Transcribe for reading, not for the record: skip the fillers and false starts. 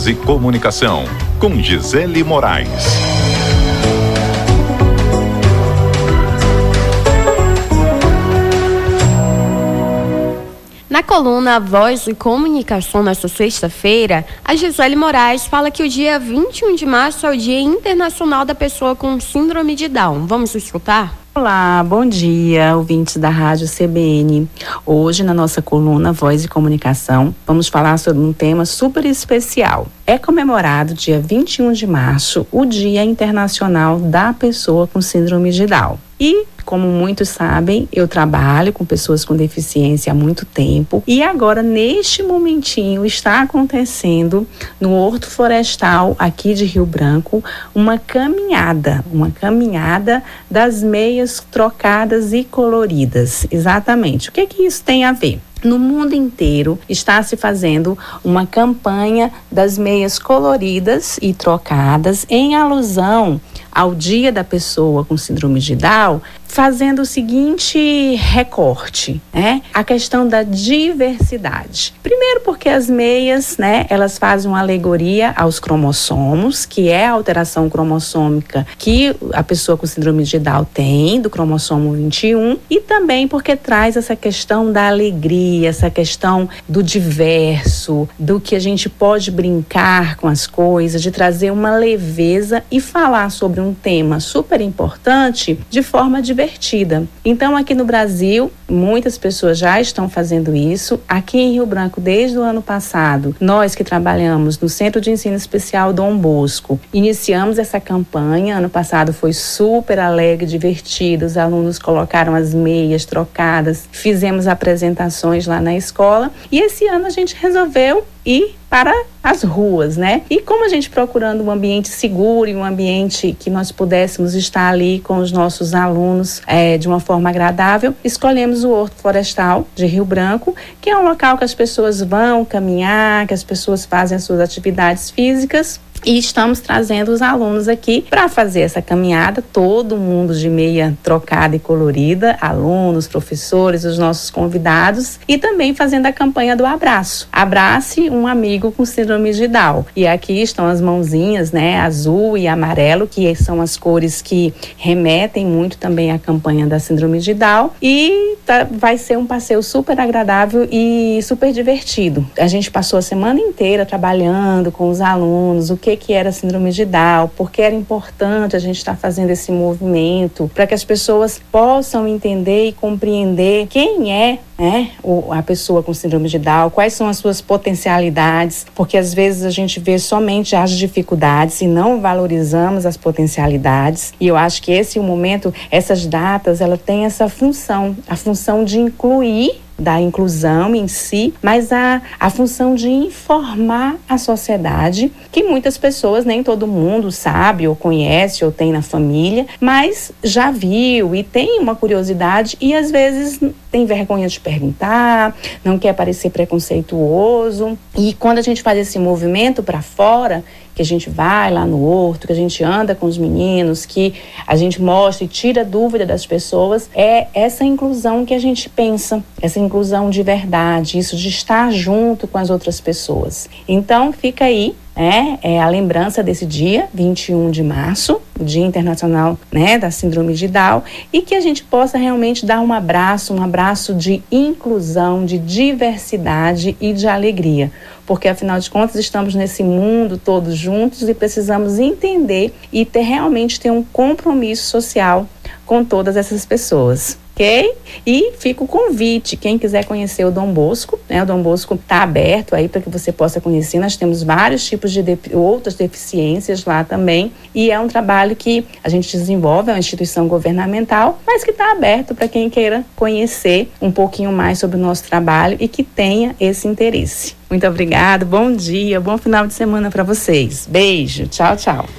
e Comunicação, com Gisele Moraes. Na coluna Voz e Comunicação, nesta sexta-feira, a Gisele Moraes fala que o dia 21 de março é o Dia Internacional da Pessoa com Síndrome de Down. Vamos escutar? Olá, bom dia, ouvintes da Rádio CBN. Hoje, na nossa coluna Voz e Comunicação, vamos falar sobre um tema super especial. É comemorado dia 21 de março, o Dia Internacional da Pessoa com Síndrome de Down. E, como muitos sabem, eu trabalho com pessoas com deficiência há muito tempo e agora, neste momentinho, está acontecendo no Horto Florestal aqui de Rio Branco uma caminhada das meias trocadas e coloridas. Exatamente. O que é que isso tem a ver? No mundo inteiro está se fazendo uma campanha das meias coloridas e trocadas em alusão ao Dia da Pessoa com Síndrome de Down, fazendo o seguinte recorte, né? A questão da diversidade. Primeiro porque as meias, né, elas fazem uma alegoria aos cromossomos, que é a alteração cromossômica que a pessoa com síndrome de Down tem, do cromossomo 21, e também porque traz essa questão da alegria, essa questão do diverso, do que a gente pode brincar com as coisas, de trazer uma leveza e falar sobre um tema super importante de forma divertida. Então, aqui no Brasil, muitas pessoas já estão fazendo isso. Aqui em Rio Branco, desde o ano passado, nós que trabalhamos no Centro de Ensino Especial Dom Bosco, iniciamos essa campanha. Ano passado foi super alegre, divertido. Os alunos colocaram as meias trocadas, fizemos apresentações lá na escola. E esse ano a gente resolveu ir para as ruas, né? E como a gente procurando um ambiente seguro e um ambiente que nós pudéssemos estar ali com os nossos alunos de uma forma agradável, escolhemos o Horto Florestal de Rio Branco, que é um local que as pessoas vão caminhar, que as pessoas fazem as suas atividades físicas. E estamos trazendo os alunos aqui para fazer essa caminhada, todo mundo de meia trocada e colorida, alunos, professores, os nossos convidados, e também fazendo a campanha do abraço. Abrace um amigo com síndrome de Down. E aqui estão as mãozinhas, né, azul e amarelo, que são as cores que remetem muito também à campanha da síndrome de Down. E vai ser um passeio super agradável e super divertido. A gente passou a semana inteira trabalhando com os alunos, o que era a síndrome de Down, porque era importante a gente estar fazendo esse movimento para que as pessoas possam entender e compreender quem é, né, a pessoa com síndrome de Down, quais são as suas potencialidades, porque às vezes a gente vê somente as dificuldades e não valorizamos as potencialidades. E eu acho que esse é o momento, essas datas, ela tem essa função, a função de incluir, da inclusão em si, mas a função de informar a sociedade, que muitas pessoas, nem todo mundo sabe ou conhece ou tem na família, mas já viu e tem uma curiosidade e às vezes tem vergonha de perguntar, não quer parecer preconceituoso. E quando a gente faz esse movimento para fora, que a gente vai lá no horto, que a gente anda com os meninos, que a gente mostra e tira dúvida das pessoas, é essa inclusão que a gente pensa, essa inclusão de verdade, isso de estar junto com as outras pessoas. Então, fica aí, é a lembrança desse dia, 21 de março, o Dia Internacional, né, da Síndrome de Down, e que a gente possa realmente dar um abraço de inclusão, de diversidade e de alegria, porque afinal de contas estamos nesse mundo todos juntos e precisamos entender e realmente ter um compromisso social com todas essas pessoas. Ok? E fica o convite, quem quiser conhecer o Dom Bosco, né? O Dom Bosco está aberto aí para que você possa conhecer. Nós temos vários tipos de outras deficiências lá também, e é um trabalho que a gente desenvolve, é uma instituição governamental, mas que está aberto para quem queira conhecer um pouquinho mais sobre o nosso trabalho e que tenha esse interesse. Muito obrigada, bom dia, bom final de semana para vocês. Beijo, tchau, tchau.